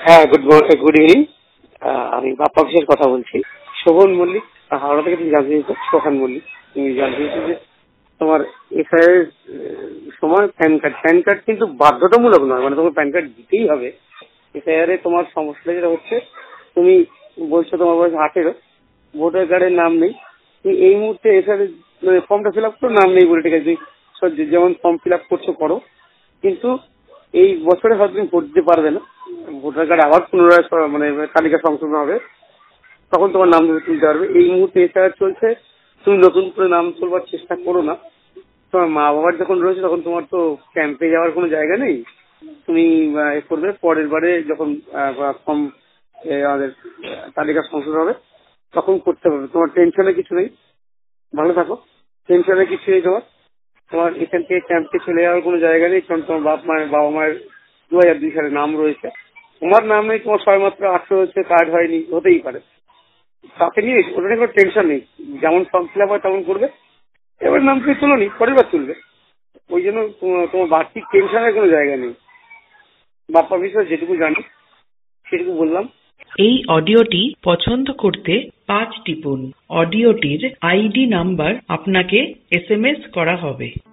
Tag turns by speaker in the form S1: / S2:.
S1: হ্যাঁ, good evening. আমি বাপ্পা অফিসের কথা বলছি। শোভন মল্লিক, হাওড়া থেকে তুমি জানতে চেয়েছো। সোহান মল্লিক, তুমি জানতে চেয়েছো যে তোমার এফআইআর সময় প্যান কার্ড কিন্তু বাধ্যতামূলক নয়, মানে তোমার প্যান কার্ড দিতেই হবে। এফআইআর এ তোমার সমস্যা যেটা হচ্ছে, তুমি বলছো তোমার বয়স 18, ভোটার কার্ডের নাম নেই। তুমি এই মুহূর্তে এফআইআর মানে ফর্মটা ফিল আপ করো, নাম নেই বলে, ঠিক আছে, তুমি যেমন ফর্ম ফিল আপ করছো করো, কিন্তু এই বছরে হয়তো তুমি ভোট দিতে পারবে না। ভোটার কার্ড আবার পুনরায় মানে তালিকা সংশোধন হবে, তখন তোমার নাম তুলতে পারবে। এই মুহূর্তে এফআইআর চলছে, তুমি নতুন করে নাম তোলবার চেষ্টা করো না। তোমার মা বাবার যখন রয়েছে তখন তোমার তো ক্যাম্পে যাওয়ার কোনো জায়গা নেই। তুমি করবে পরের বারে যখন ফর্ম আমাদের তালিকা সংশোধন হবে তখন করতে পারবে। তোমার টেনশনে কিছু নেই, ভালো থাকো। টেনশনে কিছু নেই তোমার। তোমার এখান থেকে ক্যাম্পে চলে যাওয়ার কোনো জায়গা নেই, কারণ তোমার বাবা মায়ের 2002 সালে নাম রয়েছে। তোমার নাম নেই, তোমার সবেমাত্র 18 হচ্ছে, কার্ড হয়নি, হতেই পারে। তাকে নিয়ে ওটা নিয়ে কোনো টেনশন নেই। যেমন ফর্ম ফিল আপ হয় তেমন করবে। এবার নাম তুমি তুলো নি, পরের বার তুলবে। ওই জন্য তোমার বাড়তি টেনশনের কোনো জায়গা নেই। বাপ্পা বিষয়ে যেটুকু জানি সেটুকু বললাম।
S2: এই অডিওটি পছন্দ করতে 5 টিপুন। অডিওটির আইডি নাম্বার আপনাকে SMS করা হবে।